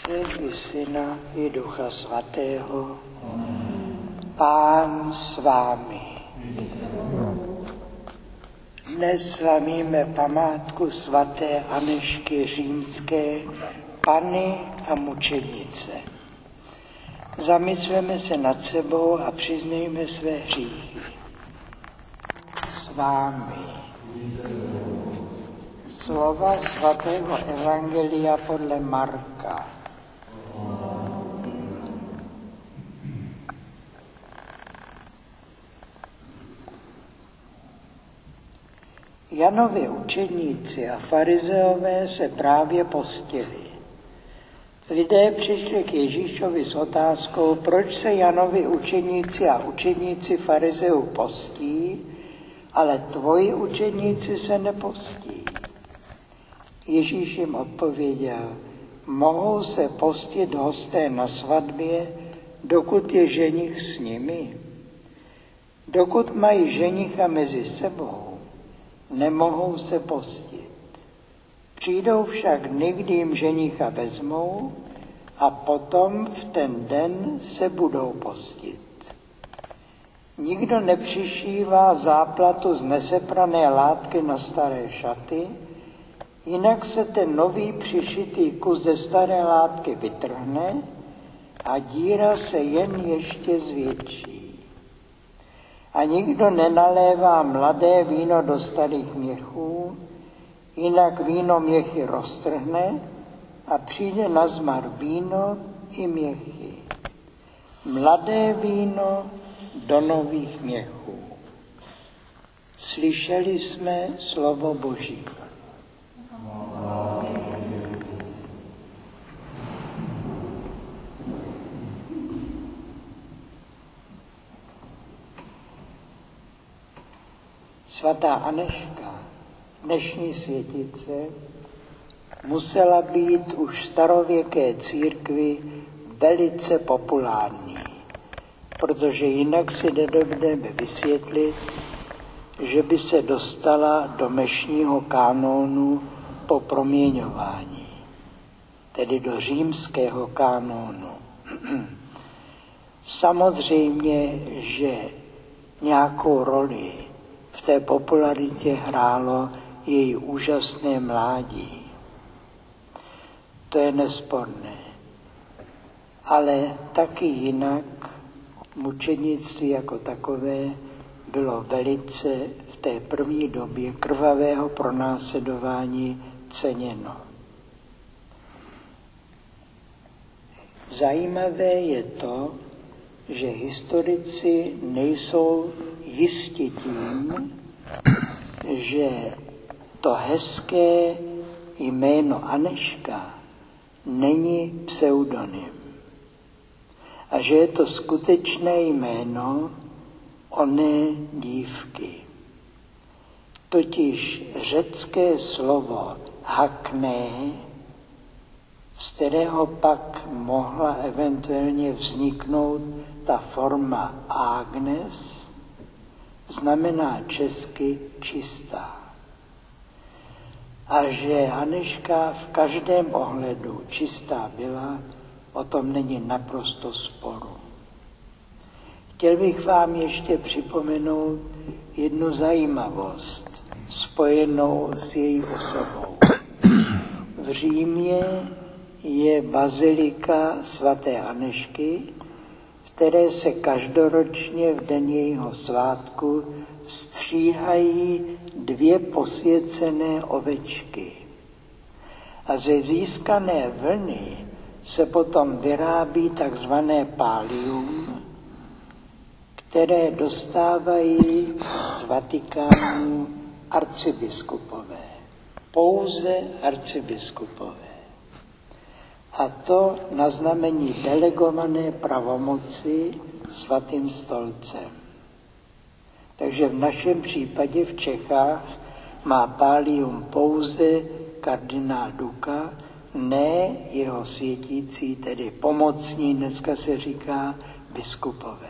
Otce i Syna i Ducha Svatého. Pán s vámi. Dnes slavíme památku svaté Anežky Římské, panny a mučednice. Zamysleme se nad sebou a přiznejme své hříchy. S vámi. Slova svatého Evangelia podle Marka. Janovi učedníci a farizeové se právě postili. Lidé přišli k Ježíšovi s otázkou, proč se Janovi učedníci a učedníci farizeů postí, ale tvoji učedníci se nepostí. Ježíš jim odpověděl, mohou se postit hosté na svatbě, dokud je ženich s nimi. Dokud mají ženicha mezi sebou, nemohou se postit. Přijdou však dny, kdy jim ženicha vezmou a potom v ten den se budou postit. Nikdo nepřišívá záplatu z neseprané látky na staré šaty, jinak se ten nový přišitý kus ze staré látky vytrhne a díra se jen ještě zvětší. A nikdo nenalévá mladé víno do starých měchů, jinak víno měchy roztrhne a přijde na zmar víno i měchy. Mladé víno do nových měchů. Slyšeli jsme slovo Boží. Svatá Anežka, dnešní světice, musela být už v starověké církvi velice populární, protože jinak si nedovedeme vysvětlit, že by se dostala do mešního kánonu po proměňování, tedy do římského kánonu. Samozřejmě, že nějakou roli v té popularitě hrálo její úžasné mládí. To je nesporné. Ale taky jinak mučednictví jako takové bylo velice v té první době krvavého pronásledování ceněno. Zajímavé je to, že historici nejsou jisti tím, že to hezké jméno Anežka není pseudonym a že je to skutečné jméno oné dívky. Totiž řecké slovo hakné, z kterého pak mohla eventuálně vzniknout ta forma Agnes, znamená česky čistá. A že Anežka v každém ohledu čistá byla, o tom není naprosto sporu. Chtěl bych vám ještě připomenout jednu zajímavost spojenou s její osobou. V Římě je bazilika svaté Anežky, které se každoročně v den jejího svátku stříhají 2 posvěcené ovečky. A ze získané vlny se potom vyrábí takzvané pálium, které dostávají z Vatikánu arcibiskupové. Pouze arcibiskupové. A to na znamení delegované pravomoci svatým stolcem. Takže v našem případě v Čechách má pálium pouze kardinál Duka, ne jeho světící, tedy pomocní, dneska se říká, biskupové.